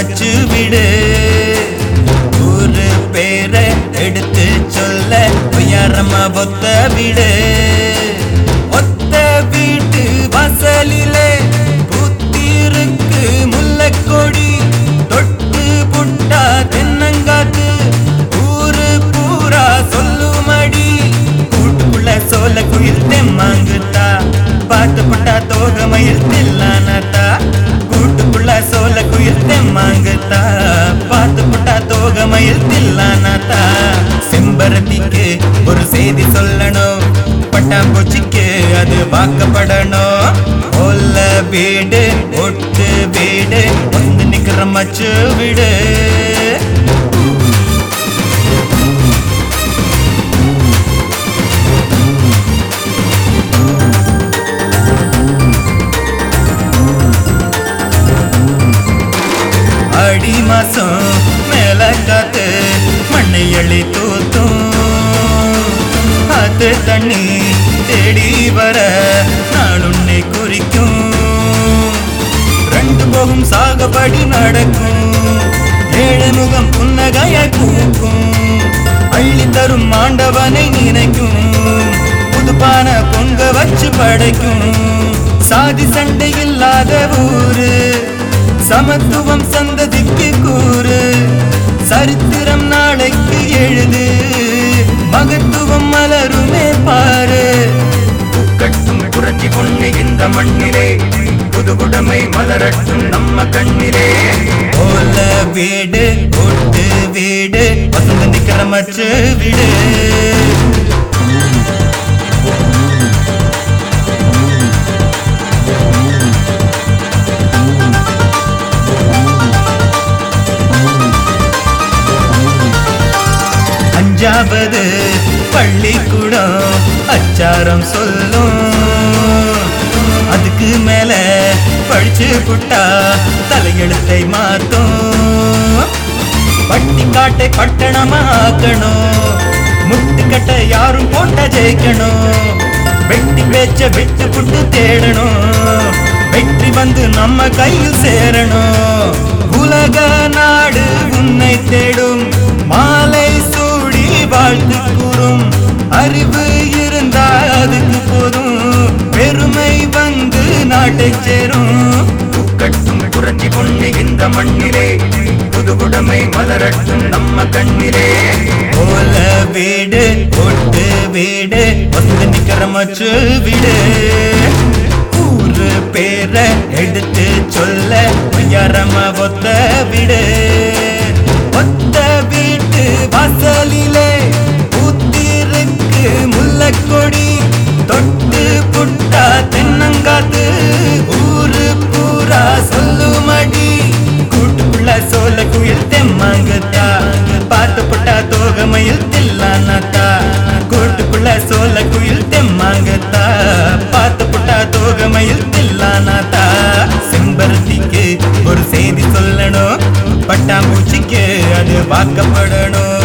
மச்சு விடு ஊரு பேரை எடுத்து சொல்ல உயரமா ஒத்த விடு ஒத்த வீட்டு வாசலிலே பூத்திருக்கு முல்லைக்கொடி தொட்டு புட்டா தென்னங்காத்து ஊரு பூரா சொல்லுமடி கூட்டுக்குள்ள சோல குயில் தெம்மாங்குத்தா பாத்து புட்டா தோகமயில் தில்லானத்தா கூட்டுக்குள்ள சோல குயில் தெம்மாங்குத்தா பாத்து புட்டா தோகமயில் தில்லானத்தா செம்பருத்திக்கு ஒரு செய்தி சொல்லணும் பட்டாம்பூச்சிக்கு அது வாக்கப்படணும் ஓல்ல வீடு ஒட்டு வீடு வந்து நிக்கிற மச்சு விடு அடி மாசம் மேல காத்து மண்ணை எழி தூத்தும் அது தண்ணி தேடி வர நாளுன்னை குறிக்கும் ரெண்டு போகும் சாகுபடி நடக்கும் ஏழு முகம் புன்னகைய கூக்கும் அள்ளி தரும் ஆண்டவனை நினைக்கும் புதுப்பான பொங்க வச்சு படைக்கும் சாதி சண்டை இல்லாத ஊரு சமத்துவம் சந்ததிக்கு கூறு சரித்திரம் நாளைக்கு எழுது மகத்துவம் மலருமே பாரு கட்டும் புரட்சி பொண்ணு இந்த மண்ணிலே புதுகுடமை மலரட்டும் நம்ம கண்ணிலே ஓல வீடு ஒட்டு வீடு வசந்த நிக்கிற மச்சு விடு அஞ்சாவது பள்ளிக்கூடம் அச்சாரம் சொல்லும் அதுக்கு மேல படிச்சு புட்டா தலையெழுத்தை மாத்தும் பட்டி காட்டை பட்டணமா ஆக்கணும் முட்டுக்கட்டை யாரும் போட்ட ஜெயிக்கணும் வெட்டி பேச்ச விட்டு புட்டு தேடணும் வெற்றி வந்து நம்ம கையில் சேரணும் உலக நாடு உன்னை தேடும் மாலை சூடி வாழ்த்து கூறும் அறிவு இருந்தா அதுக்கு போதும் பெருமை வந்து நாட்டை சேரும் கட்டும் புரட்சி பொண்ணு இந்த மண்ணிலே புதுகுடமை மலரட்டும் நம்ம கண்ணிலே ஓல வீடு ஒட்டு வீடு வந்து நிக்கிற மச்சு விடு ஊரு பேரை எடுத்து சொல்ல உயரமா ஒத்த விடு ஒத்த வீட்டு வாசலிலே பூத்திருக்கு முல்லைக்கொடி தொட்டு புட்டா தென்னங்காத்து ஊரு பூரா சொல்லுமடி கூட்டுக்குள்ள சோல குயில் தெம்மாங்குத்தா பாத்து புட்டா தோகமயில் தில்லானத்தா கூட்டுக்குள்ள சோல குயில் தெம்மாங்குத்தா பாத்து புட்டா தோகமயில் தில்லானத்தா செம்பருத்திக்கு ஒரு செய்தி சொல்லணும் பட்டாம்பூச்சிக்கு அது வாக்கப்படணும்